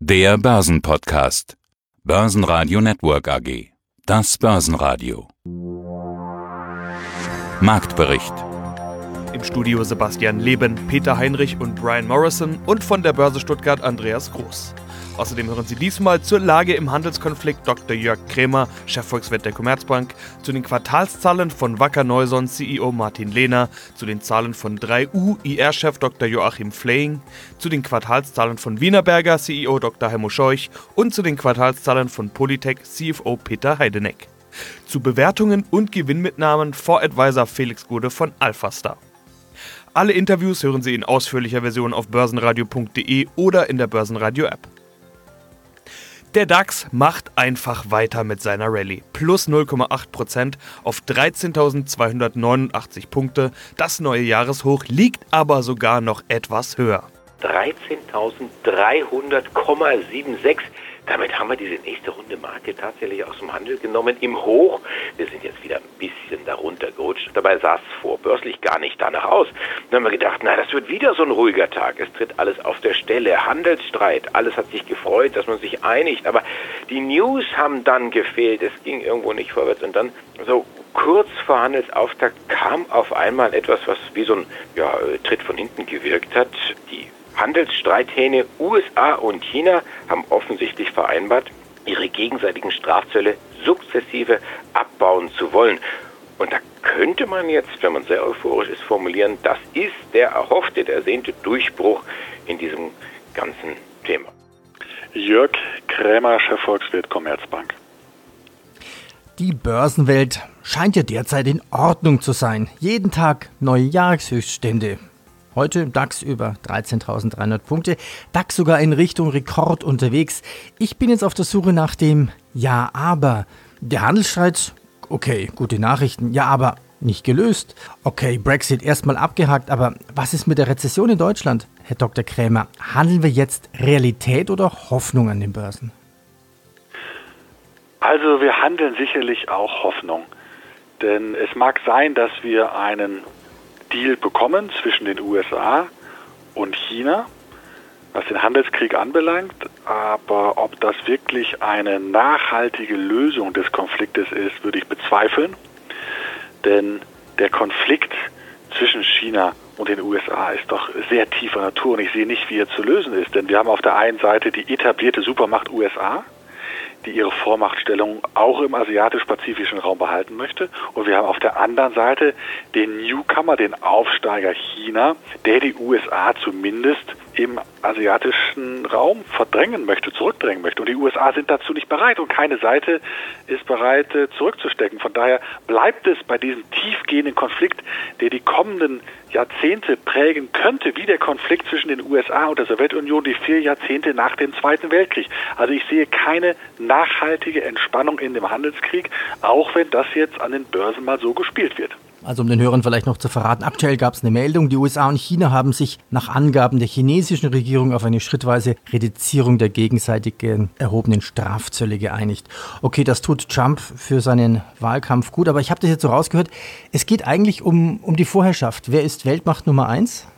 Der Börsenpodcast. Börsenradio Network AG. Das Börsenradio. Marktbericht. Im Studio Sebastian Leben, Peter Heinrich und Brian Morrison und von der Börse Stuttgart Andreas Groß. Außerdem hören Sie diesmal zur Lage im Handelskonflikt Dr. Jörg Krämer, Chefvolkswirt der Commerzbank, zu den Quartalszahlen von Wacker Neuson CEO Martin Lehner, zu den Zahlen von 3U IR-Chef Dr. Joachim Fleying, zu den Quartalszahlen von Wienerberger CEO Dr. Heimo Scheuch und zu den Quartalszahlen von Polytec CFO Peter Heideneck. Zu Bewertungen und Gewinnmitnahmen Voradvisor Felix Gude von Alphastar. Alle Interviews hören Sie in ausführlicher Version auf börsenradio.de oder in der Börsenradio-App. Der DAX macht einfach weiter mit seiner Rallye. Plus 0,8% auf 13.289 Punkte. Das neue Jahreshoch liegt aber sogar noch etwas höher. 13.300,76. Damit haben wir diese nächste Runde Marke tatsächlich aus dem Handel genommen im Hoch. Wir sind jetzt wieder ein bisschen darunter gerutscht. Dabei sah es vorbörslich gar nicht danach aus. Dann haben wir gedacht, das wird wieder so ein ruhiger Tag. Es tritt alles auf der Stelle. Handelsstreit. Alles hat sich gefreut, dass man sich einigt. Aber die News haben dann gefehlt. Es ging irgendwo nicht vorwärts. Und dann so kurz vor Handelsauftakt kam auf einmal etwas, was wie so ein Tritt von hinten gewirkt hat. Die Handelsstreithähne USA und China haben offensichtlich vereinbart, ihre gegenseitigen Strafzölle sukzessive abbauen zu wollen. Und da könnte man jetzt, wenn man sehr euphorisch ist, formulieren, das ist der erhoffte, der ersehnte Durchbruch in diesem ganzen Thema. Jörg Krämer, Chefvolkswirt Commerzbank. Die Börsenwelt scheint ja derzeit in Ordnung zu sein. Jeden Tag neue Jahreshöchststände. Heute DAX über 13.300 Punkte, DAX sogar in Richtung Rekord unterwegs. Ich bin jetzt auf der Suche nach dem Ja, aber. Der Handelsstreit, okay, gute Nachrichten, ja, aber nicht gelöst. Okay, Brexit erstmal abgehakt, aber was ist mit der Rezession in Deutschland? Herr Dr. Krämer, handeln wir jetzt Realität oder Hoffnung an den Börsen? Also wir handeln sicherlich auch Hoffnung, denn es mag sein, dass wir einen Deal bekommen zwischen den USA und China, was den Handelskrieg anbelangt, aber ob das wirklich eine nachhaltige Lösung des Konfliktes ist, würde ich bezweifeln, denn der Konflikt zwischen China und den USA ist doch sehr tiefer Natur und ich sehe nicht, wie er zu lösen ist, denn wir haben auf der einen Seite die etablierte Supermacht USA, die ihre Vormachtstellung auch im asiatisch-pazifischen Raum behalten möchte. Und wir haben auf der anderen Seite den Newcomer, den Aufsteiger China, der die USA zumindest im asiatischen Raum verdrängen möchte, zurückdrängen möchte. Und die USA sind dazu nicht bereit und keine Seite ist bereit, zurückzustecken. Von daher bleibt es bei diesem tiefgehenden Konflikt, der die kommenden Jahrzehnte prägen könnte, wie der Konflikt zwischen den USA und der Sowjetunion die 4 Jahrzehnte nach dem Zweiten Weltkrieg. Also ich sehe keine nachhaltige Entspannung in dem Handelskrieg, auch wenn das jetzt an den Börsen mal so gespielt wird. Also um den Hörern vielleicht noch zu verraten, aktuell gab es eine Meldung, die USA und China haben sich nach Angaben der chinesischen Regierung auf eine schrittweise Reduzierung der gegenseitig erhobenen Strafzölle geeinigt. Okay, das tut Trump für seinen Wahlkampf gut, aber ich habe das jetzt so rausgehört, es geht eigentlich um die Vorherrschaft. Wer ist Weltmacht Nummer 1?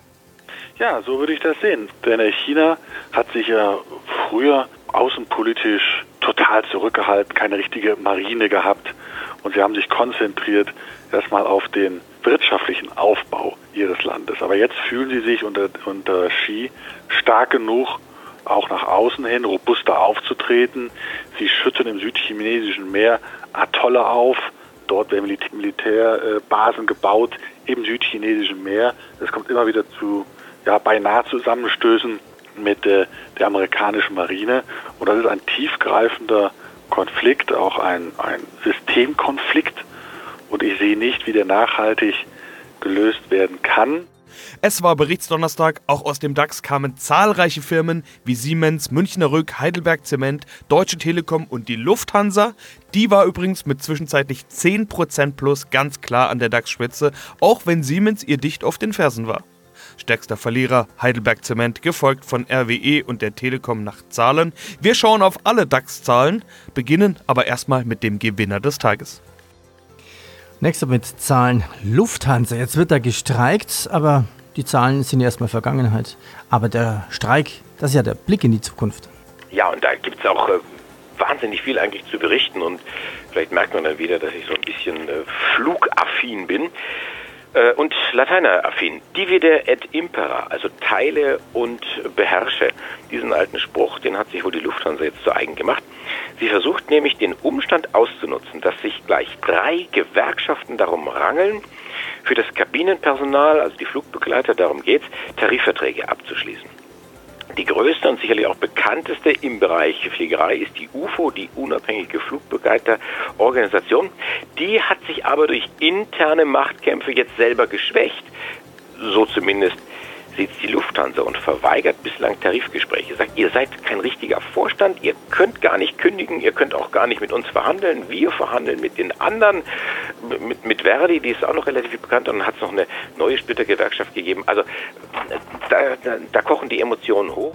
Ja, so würde ich das sehen. Denn China hat sich ja früher außenpolitisch total zurückgehalten, keine richtige Marine gehabt und sie haben sich konzentriert erstmal auf den wirtschaftlichen Aufbau ihres Landes. Aber jetzt fühlen sie sich unter Xi stark genug, auch nach außen hin robuster aufzutreten. Sie schütten im südchinesischen Meer Atolle auf. Dort werden Militärbasen gebaut im südchinesischen Meer. Es kommt immer wieder zu beinahe Zusammenstößen mit der amerikanischen Marine. Und das ist ein tiefgreifender Konflikt, auch ein Systemkonflikt. Und ich sehe nicht, wie der nachhaltig gelöst werden kann. Es war Berichtsdonnerstag, auch aus dem DAX kamen zahlreiche Firmen wie Siemens, Münchner Rück, Heidelberg Zement, Deutsche Telekom und die Lufthansa. Die war übrigens mit zwischenzeitlich 10% plus ganz klar an der DAX-Spitze, auch wenn Siemens ihr dicht auf den Fersen war. Stärkster Verlierer Heidelberg Zement, gefolgt von RWE und der Telekom nach Zahlen. Wir schauen auf alle DAX-Zahlen, beginnen aber erstmal mit dem Gewinner des Tages. Nächster mit Zahlen Lufthansa. Jetzt wird da gestreikt, aber die Zahlen sind erstmal Vergangenheit. Aber der Streik, das ist ja der Blick in die Zukunft. Ja, und da gibt es auch wahnsinnig viel eigentlich zu berichten und vielleicht merkt man dann wieder, dass ich so ein bisschen flugaffin bin und lateineraffin. Divide et impera, also teile und beherrsche. Diesen alten Spruch, den hat sich wohl die Lufthansa jetzt zu eigen gemacht. Sie versucht nämlich den Umstand auszunutzen, dass sich gleich 3 Gewerkschaften darum rangeln, für das Kabinenpersonal, also die Flugbegleiter, darum geht's, Tarifverträge abzuschließen. Die größte und sicherlich auch bekannteste im Bereich Fliegerei ist die UFO, die Unabhängige Flugbegleiterorganisation. Die hat sich aber durch interne Machtkämpfe jetzt selber geschwächt. So zumindest sieht es die Lufthansa und verweigert bislang Tarifgespräche. Sagt, ihr seid kein richtiger Vorstand, ihr könnt gar nicht kündigen, ihr könnt auch gar nicht mit uns verhandeln. Wir verhandeln mit den anderen, mit Verdi, die ist auch noch relativ bekannt, und dann hat es noch eine neue Splittergewerkschaft gegeben. Also da kochen die Emotionen hoch.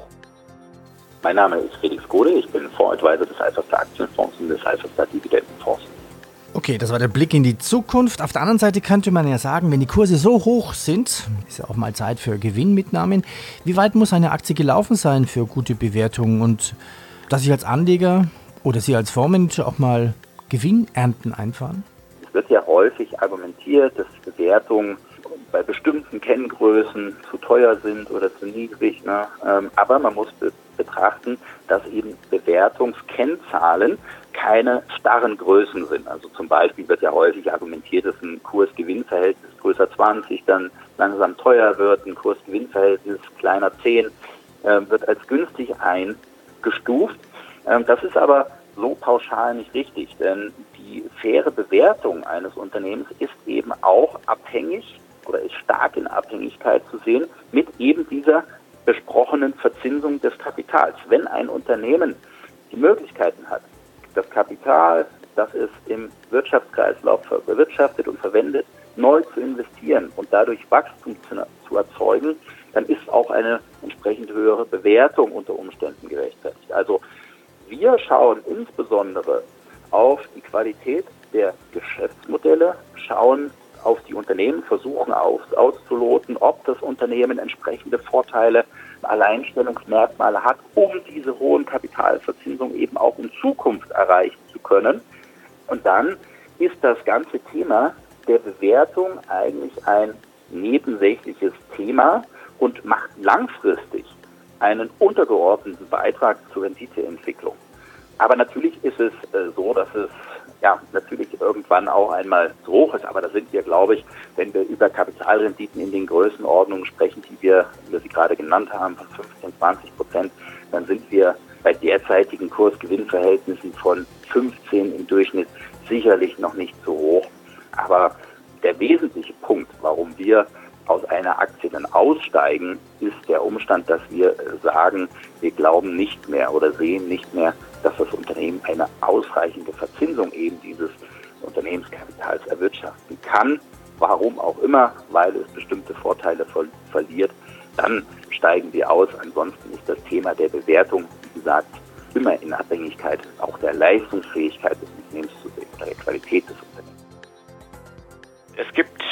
Mein Name ist Felix Gode, ich bin Fondsadvisor des Alphastar Aktienfonds und des Alphastar Dividendenfonds. Okay, das war der Blick in die Zukunft. Auf der anderen Seite könnte man ja sagen, wenn die Kurse so hoch sind, ist ja auch mal Zeit für Gewinnmitnahmen. Wie weit muss eine Aktie gelaufen sein für gute Bewertungen und dass ich als Anleger oder Sie als Fondsmanager auch mal Gewinnernten einfahren? Es wird ja häufig argumentiert, dass Bewertungen bei bestimmten Kenngrößen zu teuer sind oder zu niedrig. Ne? Aber man muss betrachten, dass eben Bewertungskennzahlen keine starren Größen sind. Also zum Beispiel wird ja häufig argumentiert, dass ein Kurs-Gewinn-Verhältnis größer 20 dann langsam teuer wird, ein Kurs-Gewinn-Verhältnis kleiner 10 wird als günstig eingestuft. Das ist aber so pauschal nicht richtig, denn die faire Bewertung eines Unternehmens ist eben auch abhängig oder ist stark in Abhängigkeit zu sehen mit eben dieser besprochenen Verzinsung des Kapitals. Wenn ein Unternehmen die Möglichkeiten hat, das Kapital, das es im Wirtschaftskreislauf bewirtschaftet und verwendet, neu zu investieren und dadurch Wachstum zu erzeugen, dann ist auch eine entsprechend höhere Bewertung unter Umständen gerechtfertigt. Also wir schauen insbesondere auf die Qualität der Geschäftsmodelle, schauen auf die Unternehmen, versuchen auszuloten, ob das Unternehmen entsprechende Vorteile, Alleinstellungsmerkmale hat, um diese hohen Kapitalverzinsungen eben auch in Zukunft erreichen zu können. Und dann ist das ganze Thema der Bewertung eigentlich ein nebensächliches Thema und macht langfristig einen untergeordneten Beitrag zur Renditeentwicklung. Aber natürlich ist es so, dass es natürlich irgendwann auch einmal so hoch ist. Aber da sind wir, glaube ich, wenn wir über Kapitalrenditen in den Größenordnungen sprechen, die wir Sie gerade genannt haben, von 15-20%, dann sind wir bei derzeitigen Kurs-Gewinn-Verhältnissen von 15 im Durchschnitt sicherlich noch nicht so hoch. Aber der wesentliche Punkt, warum wir aus einer Aktie dann aussteigen, ist der Umstand, dass wir sagen, wir glauben nicht mehr oder sehen nicht mehr, dass das Unternehmen eine ausreichende Verzinsung eben dieses Unternehmenskapitals erwirtschaften kann. Warum auch immer, weil es bestimmte Vorteile verliert, dann steigen wir aus. Ansonsten ist das Thema der Bewertung, wie gesagt, immer in Abhängigkeit auch der Leistungsfähigkeit des Unternehmens zu sehen oder der Qualität des Unternehmens. Es gibt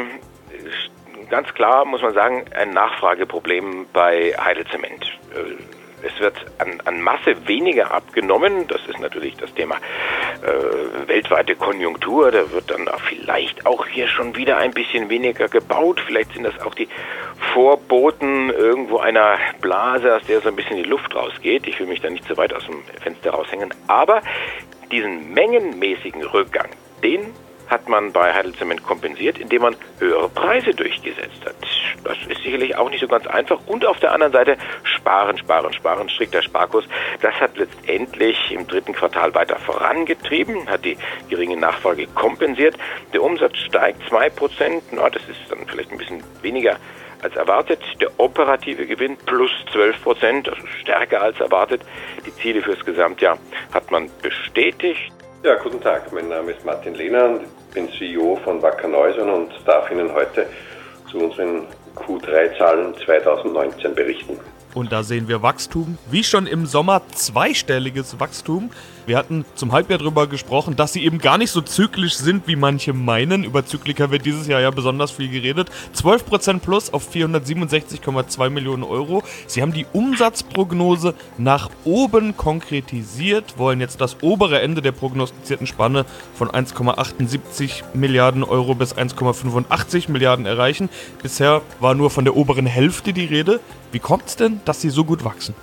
ganz klar, muss man sagen, ein Nachfrageproblem bei Heidelzement. Es wird an Masse weniger abgenommen. Das ist natürlich das Thema weltweite Konjunktur. Da wird dann vielleicht auch hier schon wieder ein bisschen weniger gebaut. Vielleicht sind das auch die Vorboten irgendwo einer Blase, aus der so ein bisschen die Luft rausgeht. Ich will mich da nicht so weit aus dem Fenster raushängen. Aber diesen mengenmäßigen Rückgang, den hat man bei Heidelzement kompensiert, indem man höhere Preise durchgesetzt hat. Das ist sicherlich auch nicht so ganz einfach. Und auf der anderen Seite sparen, strikter Sparkurs. Das hat letztendlich im 3. Quartal weiter vorangetrieben, hat die geringe Nachfrage kompensiert. Der Umsatz steigt 2%. Na, das ist dann vielleicht ein bisschen weniger als erwartet. Der operative Gewinn plus 12%, das ist stärker als erwartet. Die Ziele fürs Gesamtjahr hat man bestätigt. Ja, guten Tag, mein Name ist Martin Lehner und ich bin CEO von Wacker Neuson und darf Ihnen heute zu unseren Q3-Zahlen 2019 berichten. Und da sehen wir Wachstum, wie schon im Sommer zweistelliges Wachstum. Wir hatten zum Halbjahr darüber gesprochen, dass sie eben gar nicht so zyklisch sind, wie manche meinen. Über Zyklika wird dieses Jahr ja besonders viel geredet. 12% plus auf 467,2 Millionen Euro. Sie haben die Umsatzprognose nach oben konkretisiert, wollen jetzt das obere Ende der prognostizierten Spanne von 1,78 Milliarden Euro bis 1,85 Milliarden erreichen. Bisher war nur von der oberen Hälfte die Rede. Wie kommt es denn, dass sie so gut wachsen?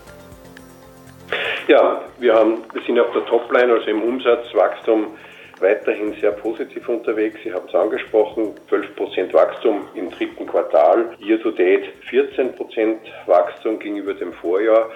Ja, wir sind auf der Topline, also im Umsatzwachstum, weiterhin sehr positiv unterwegs. Sie haben es angesprochen, 12% Wachstum im dritten Quartal, year to date 14% Wachstum gegenüber dem Vorjahr.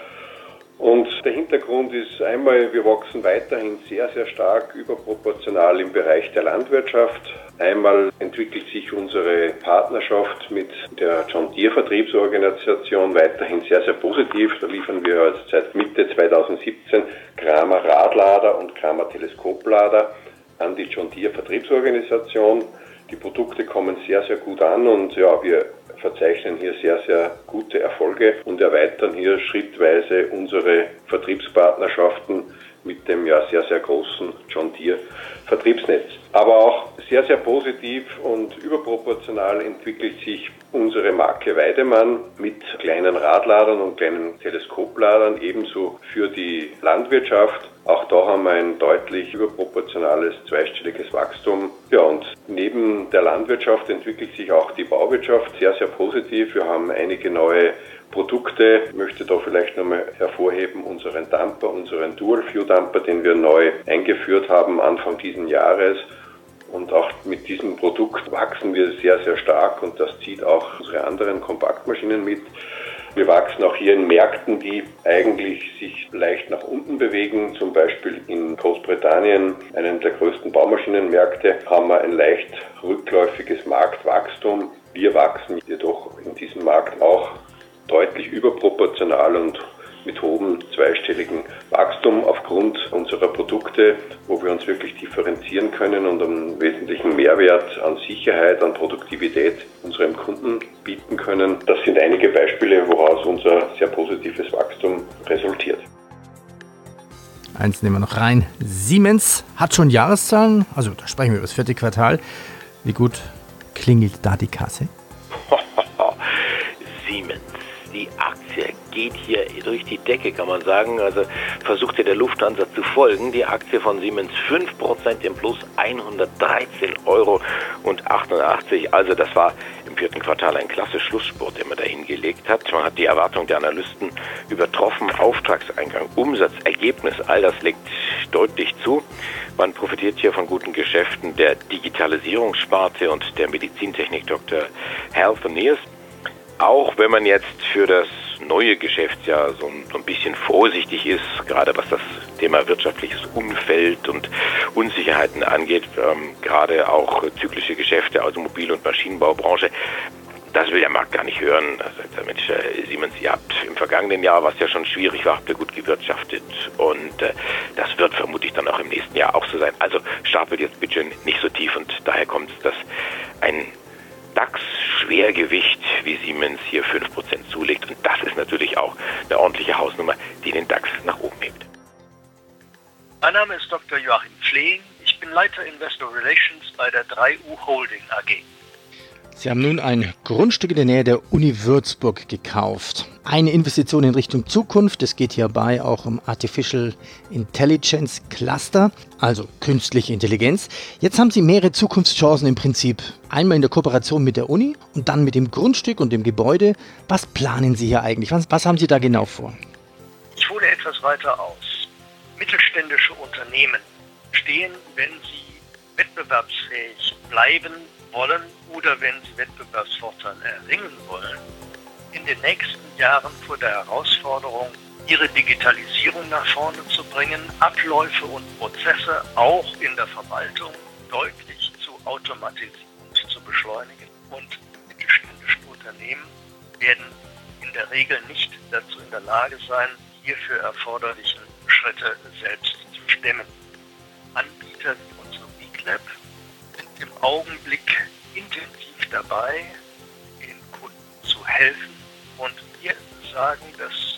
Und der Hintergrund ist einmal, wir wachsen weiterhin sehr, sehr stark überproportional im Bereich der Landwirtschaft. Einmal entwickelt sich unsere Partnerschaft mit der John Deere Vertriebsorganisation weiterhin sehr, sehr positiv. Da liefern wir seit Mitte 2017 Kramer Radlader und Kramer Teleskoplader an die John Deere Vertriebsorganisation. Die Produkte kommen sehr, sehr gut an und ja, wir verzeichnen hier sehr, sehr gute Erfolge und erweitern hier schrittweise unsere Vertriebspartnerschaften mit dem ja sehr, sehr großen John Deere Vertriebsnetz. Aber auch sehr, sehr positiv und überproportional entwickelt sich unsere Marke Weidemann mit kleinen Radladern und kleinen Teleskopladern, ebenso für die Landwirtschaft. Auch da haben wir ein deutlich überproportionales zweistelliges Wachstum. Ja, und neben der Landwirtschaft entwickelt sich auch die Bauwirtschaft sehr, sehr positiv. Wir haben einige neue Produkte. Ich möchte da vielleicht nochmal hervorheben unseren Dumper, unseren Dual-View-Dumper, den wir neu eingeführt haben Anfang dieses Jahres. Und auch mit diesem Produkt wachsen wir sehr, sehr stark und das zieht auch unsere anderen Kompaktmaschinen mit. Wir wachsen auch hier in Märkten, die eigentlich sich leicht nach unten bewegen. Zum Beispiel in Großbritannien, einem der größten Baumaschinenmärkte, haben wir ein leicht rückläufiges Marktwachstum. Wir wachsen jedoch in diesem Markt auch deutlich überproportional und mit hohem zweistelligen Wachstum aufgrund unserer Produkte, wo wir uns wirklich differenzieren können und einen wesentlichen Mehrwert an Sicherheit, an Produktivität unserem Kunden bieten können. Das sind einige Beispiele, woraus unser sehr positives Wachstum resultiert. Eins nehmen wir noch rein. Siemens hat schon Jahreszahlen, also da sprechen wir über das vierte Quartal. Wie gut klingelt da die Kasse? Siemens, die Aktie geht hier durch die Decke, kann man sagen. Also versucht ihr der Lufthansa zu folgen. Die Aktie von Siemens 5% im Plus, 113,88 Euro. Also das war im vierten Quartal ein klasse Schlussspurt, den man da hingelegt hat. Man hat die Erwartung der Analysten übertroffen. Auftragseingang, Umsatz, Ergebnis, all das legt deutlich zu. Man profitiert hier von guten Geschäften der Digitalisierungssparte und der Medizintechnik Dr. Healthineers. Auch wenn man jetzt für das neue Geschäftsjahr so ein bisschen vorsichtig ist, gerade was das Thema wirtschaftliches Umfeld und Unsicherheiten angeht, gerade auch zyklische Geschäfte, Automobil- und Maschinenbaubranche, das will der Markt gar nicht hören. Also sagt Mensch, Siemens, ihr habt im vergangenen Jahr, was ja schon schwierig war, habt ihr gut gewirtschaftet und das wird vermutlich dann auch im nächsten Jahr auch so sein. Also stapelt jetzt bitte nicht so tief und daher kommt es, dass ein DAX-Schwergewicht wie Siemens hier 5% zulegt. Und das ist natürlich auch eine ordentliche Hausnummer, die den DAX nach oben hebt. Mein Name ist Dr. Joachim Flehing. Ich bin Leiter Investor Relations bei der 3U Holding AG. Sie haben nun ein Grundstück in der Nähe der Uni Würzburg gekauft. Eine Investition in Richtung Zukunft. Es geht hierbei auch um Artificial Intelligence Cluster, also künstliche Intelligenz. Jetzt haben Sie mehrere Zukunftschancen im Prinzip. Einmal in der Kooperation mit der Uni und dann mit dem Grundstück und dem Gebäude. Was planen Sie hier eigentlich? Was haben Sie da genau vor? Ich hole etwas weiter aus. Mittelständische Unternehmen stehen, wenn sie wettbewerbsfähig bleiben wollen oder wenn sie Wettbewerbsvorteile erringen wollen, in den nächsten Jahren vor der Herausforderung, ihre Digitalisierung nach vorne zu bringen, Abläufe und Prozesse auch in der Verwaltung deutlich zu automatisieren und zu beschleunigen. Und mittelständische Unternehmen werden in der Regel nicht dazu in der Lage sein, hierfür erforderlichen Schritte selbst zu stemmen. Anbieter wie unsere WeClap sind im Augenblick intensiv dabei, den Kunden zu helfen. Und wir sagen, dass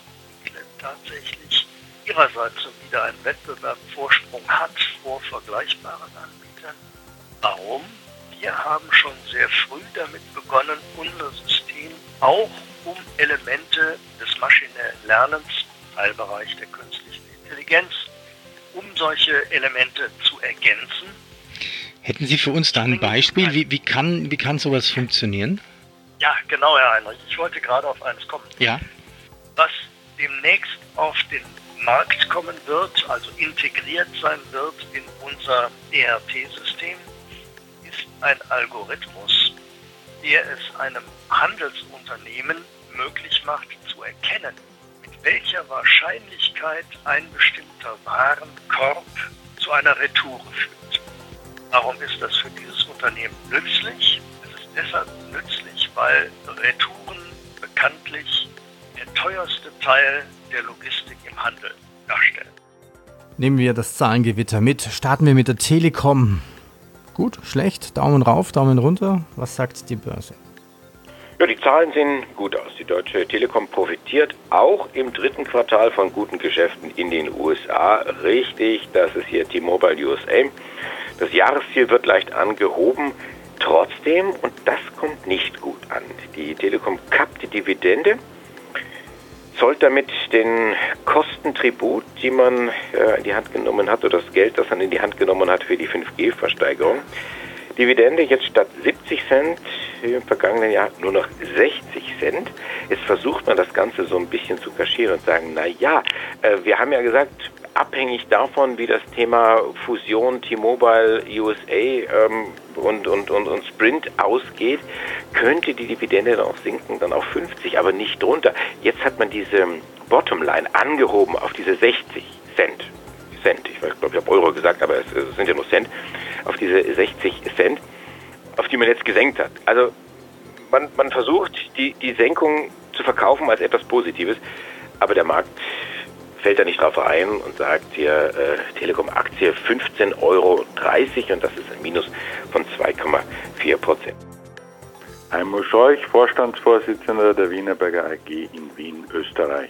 tatsächlich ihrerseits so wieder einen Wettbewerbsvorsprung hat vor vergleichbaren Anbietern. Warum? Wir haben schon sehr früh damit begonnen, unser System auch um Elemente des maschinellen Lernens, Teilbereich der künstlichen Intelligenz, um solche Elemente zu ergänzen. Hätten Sie für uns da ein Beispiel? Wie kann sowas funktionieren? Ja, genau, Herr Heinrich. Ich wollte gerade auf eines kommen. Ja. Was demnächst auf den Markt kommen wird, also integriert sein wird in unser ERP-System, ist ein Algorithmus, der es einem Handelsunternehmen möglich macht, zu erkennen, mit welcher Wahrscheinlichkeit ein bestimmter Warenkorb zu einer Retoure führt. Warum ist das für dieses Unternehmen nützlich? Es ist deshalb nützlich, weil Retouren bekanntlich der teuerste Teil der Logistik im Handel darstellen. Nehmen wir das Zahlengewitter mit. Starten wir mit der Telekom. Gut, schlecht, Daumen rauf, Daumen runter. Was sagt die Börse? Ja, die Zahlen sehen gut aus. Die Deutsche Telekom profitiert auch im dritten Quartal von guten Geschäften in den USA. Richtig, das ist hier T-Mobile USA. Das Jahresziel wird leicht angehoben. Trotzdem, und das kommt nicht gut an, die Telekom kappt die Dividende, zollt damit den Kostentribut, die man in die Hand genommen hat, oder das Geld, das man in die Hand genommen hat für die 5G-Versteigerung. Dividende jetzt statt 70 Cent im vergangenen Jahr nur noch 60 Cent. Jetzt versucht man das Ganze so ein bisschen zu kaschieren und sagen, wir haben ja gesagt, abhängig davon, wie das Thema Fusion T-Mobile USA und Sprint ausgeht, könnte die Dividende dann auch sinken, dann auf 50, aber nicht drunter. Jetzt hat man diese Bottomline angehoben auf diese 60 Cent. Ich glaube, ich habe Euro gesagt, aber es sind ja nur Cent. Auf diese 60 Cent, auf die man jetzt gesenkt hat. Also man versucht, die Senkung zu verkaufen als etwas Positives, aber der Markt fällt da nicht drauf ein und sagt hier, Telekom-Aktie 15,30 Euro und das ist ein Minus von 2,4%. Heimo Scheuch, Vorstandsvorsitzender der Wienerberger AG in Wien, Österreich.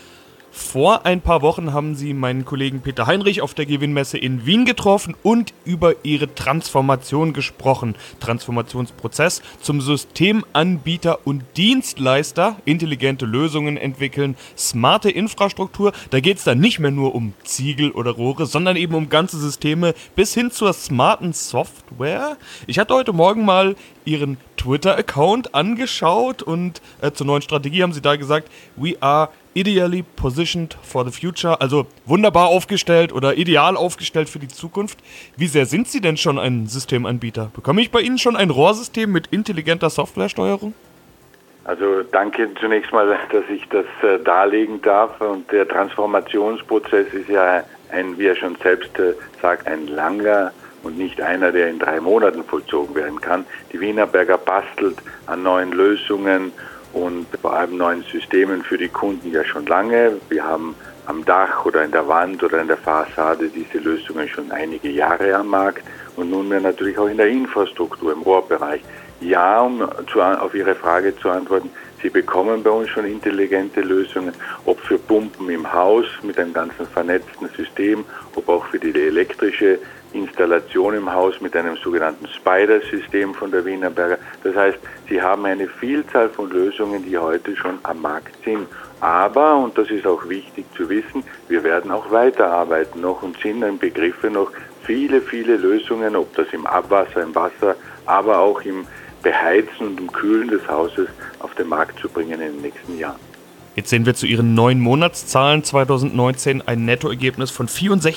Vor ein paar Wochen haben Sie meinen Kollegen Peter Heinrich auf der Gewinnmesse in Wien getroffen und über Ihre Transformation gesprochen. Transformationsprozess zum Systemanbieter und Dienstleister, intelligente Lösungen entwickeln, smarte Infrastruktur. Da geht es dann nicht mehr nur um Ziegel oder Rohre, sondern eben um ganze Systeme bis hin zur smarten Software. Ich hatte heute Morgen mal Ihren Twitter-Account angeschaut und zur neuen Strategie haben Sie da gesagt, we are ideally positioned for the future, also wunderbar aufgestellt oder ideal aufgestellt für die Zukunft. Wie sehr sind Sie denn schon ein Systemanbieter? Bekomme ich bei Ihnen schon ein Rohrsystem mit intelligenter Softwaresteuerung? Also danke zunächst mal, dass ich das darlegen darf. Und der Transformationsprozess ist ja wie er schon selbst sagt, ein langer und nicht einer, der in 3 Monaten vollzogen werden kann. Die Wienerberger bastelt an neuen Lösungen und vor allem neuen Systemen für die Kunden ja schon lange. Wir haben am Dach oder in der Wand oder in der Fassade diese Lösungen schon einige Jahre am Markt und nunmehr natürlich auch in der Infrastruktur, im Rohrbereich. Ja, um auf Ihre Frage zu antworten, Sie bekommen bei uns schon intelligente Lösungen, ob für Pumpen im Haus mit einem ganzen vernetzten System, ob auch für die elektrische Installation im Haus mit einem sogenannten Spider-System von der Wienerberger. Das heißt, Sie haben eine Vielzahl von Lösungen, die heute schon am Markt sind. Aber, und das ist auch wichtig zu wissen, wir werden auch weiterarbeiten noch und sind im Begriffe noch viele, viele Lösungen, ob das im Abwasser, im Wasser, aber auch im Beheizen und im Kühlen des Hauses auf den Markt zu bringen in den nächsten Jahren. Jetzt sehen wir zu Ihren 9 Monatszahlen 2019 ein Nettoergebnis von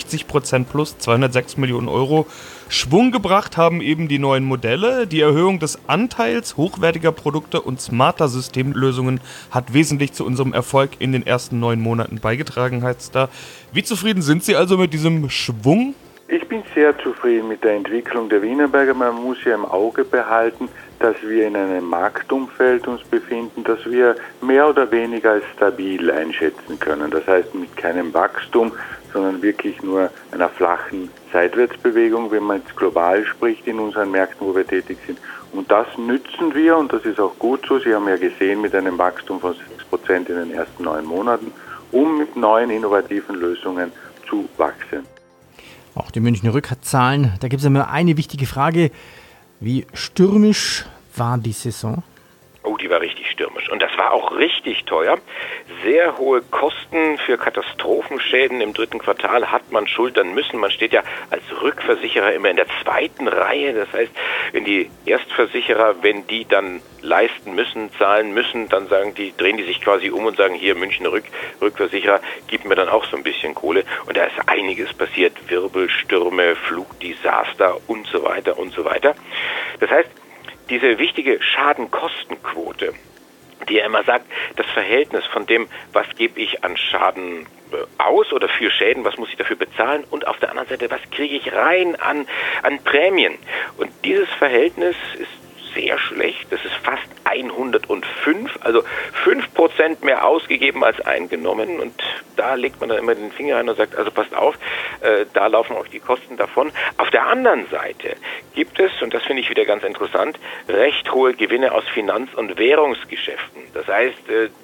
64% plus 206 Millionen Euro. Schwung gebracht haben eben die neuen Modelle. Die Erhöhung des Anteils hochwertiger Produkte und smarter Systemlösungen hat wesentlich zu unserem Erfolg in den ersten 9 Monaten beigetragen, heißt es da. Wie zufrieden sind Sie also mit diesem Schwung? Ich bin sehr zufrieden mit der Entwicklung der Wienerberger. Man muss ja im Auge behalten, dass wir in einem Marktumfeld uns befinden, das wir mehr oder weniger als stabil einschätzen können. Das heißt mit keinem Wachstum, sondern wirklich nur einer flachen Seitwärtsbewegung, wenn man jetzt global spricht in unseren Märkten, wo wir tätig sind. Und das nützen wir und das ist auch gut so. Sie haben ja gesehen mit einem Wachstum von 6% in den ersten 9 Monaten um mit neuen innovativen Lösungen zu wachsen. Auch die Münchner Rück hat Zahlen. Da gibt es immer eine wichtige Frage. Wie stürmisch war die Saison? Oh, die war richtig stürmisch. Und das war auch richtig teuer. Sehr hohe Kosten für Katastrophenschäden im dritten Quartal hat man schultern müssen. Man steht ja als Rückversicherer immer in der zweiten Reihe. Das heißt, wenn die Erstversicherer, wenn die dann leisten müssen, zahlen müssen, dann drehen die sich quasi um und sagen, hier Münchner Rückversicherer, gib mir dann auch so ein bisschen Kohle. Und da ist einiges passiert. Wirbelstürme, Flugdesaster und so weiter und so weiter. Das heißt, diese wichtige Schadenkostenquote, die ja immer sagt, das Verhältnis von dem, was gebe ich an Schaden aus oder für Schäden, was muss ich dafür bezahlen und auf der anderen Seite, was kriege ich rein an Prämien. Und dieses Verhältnis ist sehr schlecht, das ist fast 105, also 5% mehr ausgegeben als eingenommen und da legt man dann immer den Finger rein und sagt, also passt auf, da laufen auch die Kosten davon. Auf der anderen Seite gibt es, und das finde ich wieder ganz interessant, recht hohe Gewinne aus Finanz- und Währungsgeschäften. Das heißt,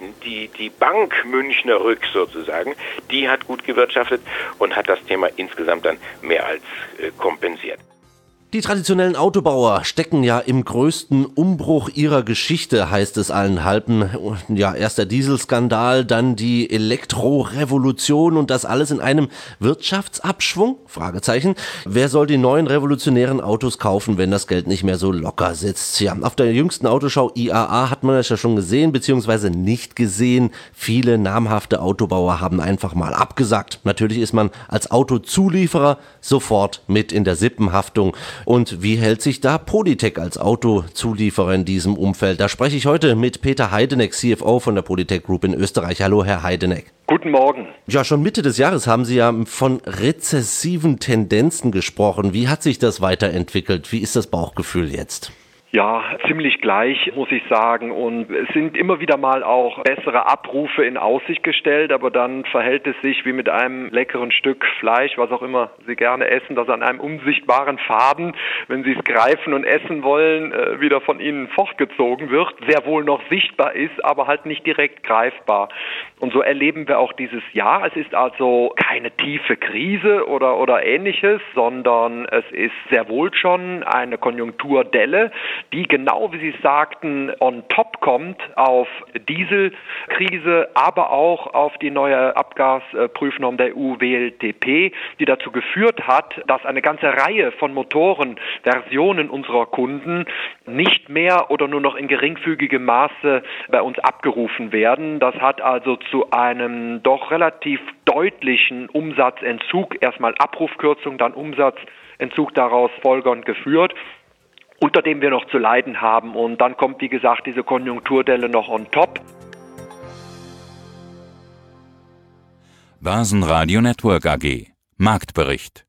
die Bank Münchner Rück sozusagen, die hat gut gewirtschaftet und hat das Thema insgesamt dann mehr als kompensiert. Die traditionellen Autobauer stecken ja im größten Umbruch ihrer Geschichte, heißt es allenthalben. Ja, erst der Dieselskandal, dann die Elektrorevolution und das alles in einem Wirtschaftsabschwung? Fragezeichen. Wer soll die neuen revolutionären Autos kaufen, wenn das Geld nicht mehr so locker sitzt? Ja, auf der jüngsten Autoschau IAA hat man das ja schon gesehen, beziehungsweise nicht gesehen. Viele namhafte Autobauer haben einfach mal abgesagt. Natürlich ist man als Autozulieferer sofort mit in der Sippenhaftung. Und wie hält sich da Polytech als Autozulieferer in diesem Umfeld? Da spreche ich heute mit Peter Heideneck, CFO von der Polytech Group in Österreich. Hallo, Herr Heideneck. Guten Morgen. Ja, schon Mitte des Jahres haben Sie ja von rezessiven Tendenzen gesprochen. Wie hat sich das weiterentwickelt? Wie ist das Bauchgefühl jetzt? Ja, ziemlich gleich, muss ich sagen. Und es sind immer wieder mal auch bessere Abrufe in Aussicht gestellt, aber dann verhält es sich wie mit einem leckeren Stück Fleisch, was auch immer Sie gerne essen, das an einem unsichtbaren Faden, wenn Sie es greifen und essen wollen, wieder von Ihnen fortgezogen wird, sehr wohl noch sichtbar ist, aber halt nicht direkt greifbar. Und so erleben wir auch dieses Jahr. Es ist also keine tiefe Krise oder Ähnliches, sondern es ist sehr wohl schon eine Konjunkturdelle, die genau, wie Sie sagten, on top kommt auf Dieselkrise, aber auch auf die neue Abgasprüfnorm der EU-WLTP, die dazu geführt hat, dass eine ganze Reihe von Motorenversionen unserer Kunden nicht mehr oder nur noch in geringfügigem Maße bei uns abgerufen werden. Das hat also zu einem doch relativ deutlichen Umsatzentzug, erstmal Abrufkürzung, dann Umsatzentzug daraus folgernd geführt, unter dem wir noch zu leiden haben. Und dann kommt, wie gesagt, diese Konjunkturdelle noch on top. Börsenradio Network AG. Marktbericht.